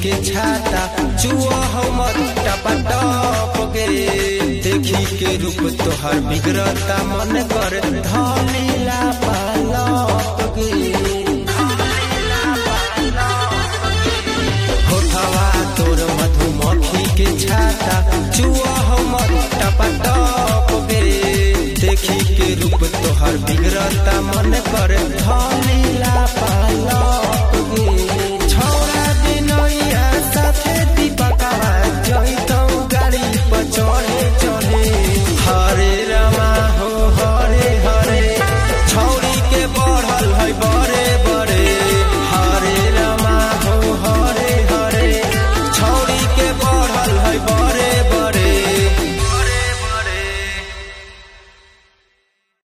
के छाता चुआ हमर टपटप गे देखी के रूप तोहर बिगड़ता मन कर धनीला पालप गे होठवा तोर मधुमक्खी के छाता चुआ हमर टपटप गे देखी के रूप तोहर बिगड़ता मन कर